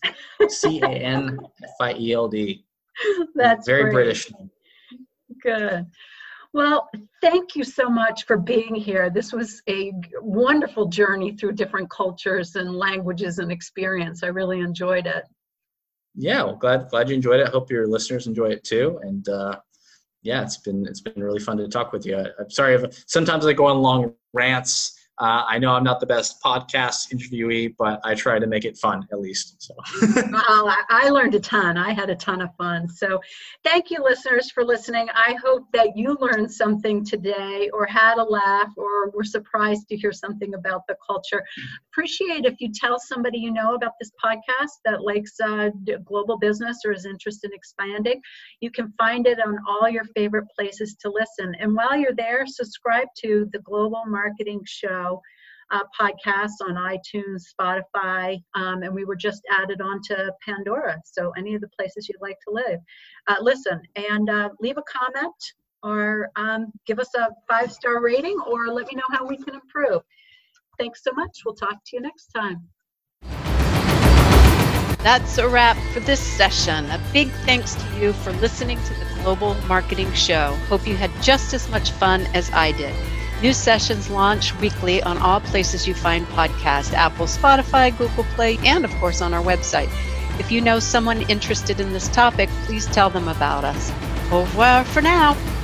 CANFIELD. That's very great. British. Good. Well, thank you so much for being here. This was a wonderful journey through different cultures and languages and experience. I really enjoyed it. Yeah, well, glad you enjoyed it. I hope your listeners enjoy it too. And it's been really fun to talk with you. I'm sorry if sometimes I go on long rants. I know I'm not the best podcast interviewee, but I try to make it fun at least. So. Well, I learned a ton. I had a ton of fun. So thank you, listeners, for listening. I hope that you learned something today or had a laugh or were surprised to hear something about the culture. Appreciate if you tell somebody you know about this podcast that likes global business or is interested in expanding. You can find it on all your favorite places to listen. And while you're there, subscribe to the Global Marketing Show podcast on iTunes, Spotify, and we were just added on to Pandora. So any of the places you'd like to listen, and leave a comment or give us a 5-star rating or let me know how we can improve. Thanks so much. We'll talk to you next time. That's a wrap for this session. A big thanks to you for listening to the Global Marketing Show. Hope you had just as much fun as I did. New sessions launch weekly on all places you find podcasts, Apple, Spotify, Google Play, and of course on our website. If you know someone interested in this topic, please tell them about us. Au revoir for now.